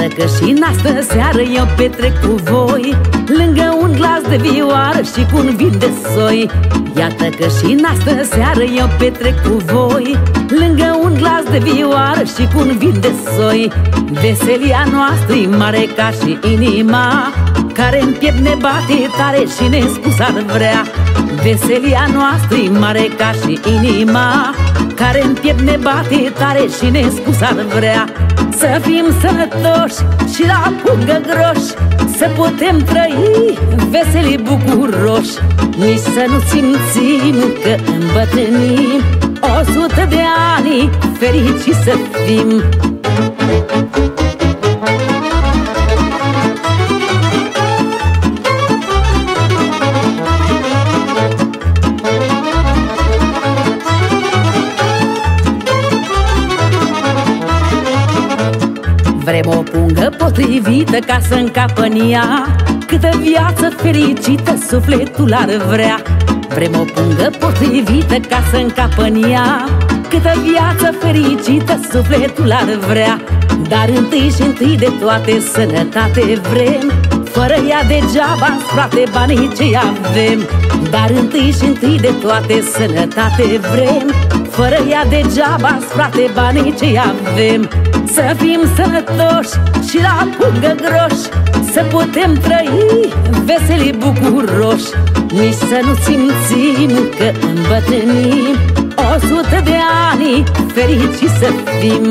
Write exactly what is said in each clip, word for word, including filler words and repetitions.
că și în astă seară eu petrec cu voi, lângă un glas de vioară și cu un vin de soi. Iată că și în astă seară eu petrec cu voi, lângă un glas de vioară și cu un vin de soi. Veselia noastră-i mare ca și inima, care în piept ne bate tare și nespus ar vrea. Veselia noastră-i mare ca și inima, care în piept ne bate tare și nespus ar vrea. Să fim sănătoși și la pungă groși, să putem trăi veseli bucuroși. Nici să nu simțim că îmbătrânim, o sută de ani fericiți să fim. Vrem o pungă potrivită ca să încapă în ea, câtă viață fericită sufletul ar vrea. Vrem o pungă potrivită ca să încapă în ea, câtă viață fericită sufletul ar vrea. Dar întâi și întâi de toate sănătate vrem, fără ea degeaba, frate, banii ce avem. Dar întâi și întâi de toate sănătate vrem, fără ea degeaba, frate, banii ce avem. Să fim sănătoși și la pungă groși, să putem trăi veseli bucuroși. Nici să nu simțim că îmbătrânim, o sută de ani fericiți să fim.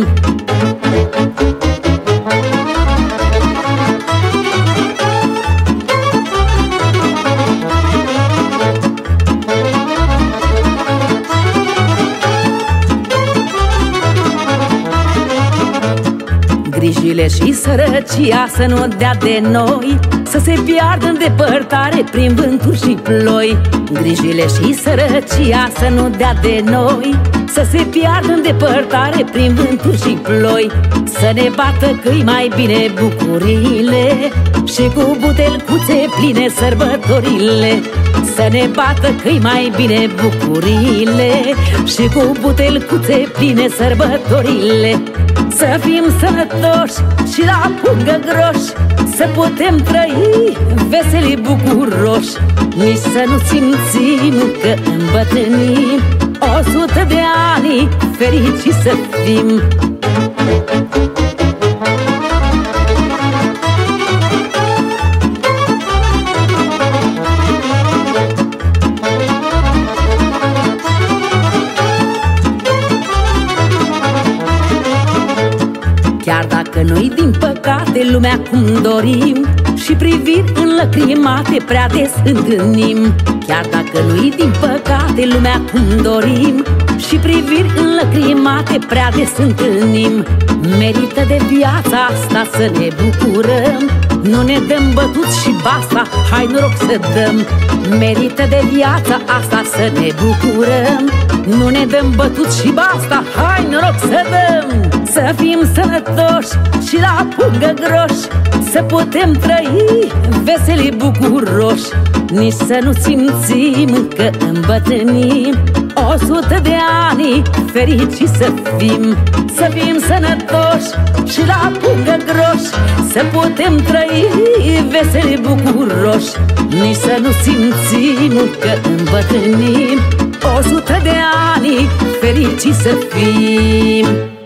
Grijile și sărăcia să nu dea de noi, să se piardă în depărtare prin vânturi și ploi. Grijile și sărăcia să nu dea de noi, să se piardă în depărtare prin vânturi și ploi. Să ne bată că-i mai bine bucuriile și cu butelcuțe pline sărbătorile. Să ne bată că-i mai bine bucuriile și cu butelcuțe pline sărbătorile. Să fim sănătoși și la pungă groși, să putem trăi veseli bucuroși. Nici să nu simțim că îmbătrânim, o sută de ani fericiți să fim. Chiar dacă noi din păcate lumea cum dorim și priviri înlăcrimate prea des întâlnim, chiar dacă noi din păcate lumea cum dorim și priviri înlăcrimate prea des întâlnim, merită de viața asta să ne bucurăm. Nu ne dăm bătuți și basta, hai noroc să dăm. Merită de viața asta să ne bucurăm. Nu ne dăm bătuți și basta, hai noroc să dăm. Să fim sănătoși și la pungă groși, să putem trăi veseli bucuroși. Nici să nu simțim că îmbătrânim, o sută de ani fericiți să fim. Să fim sănătoși și la pungă groși, să putem trăi veseli bucuroși. Nici să nu simțim că îmbătrânim, o sută de ani fericiți să fim.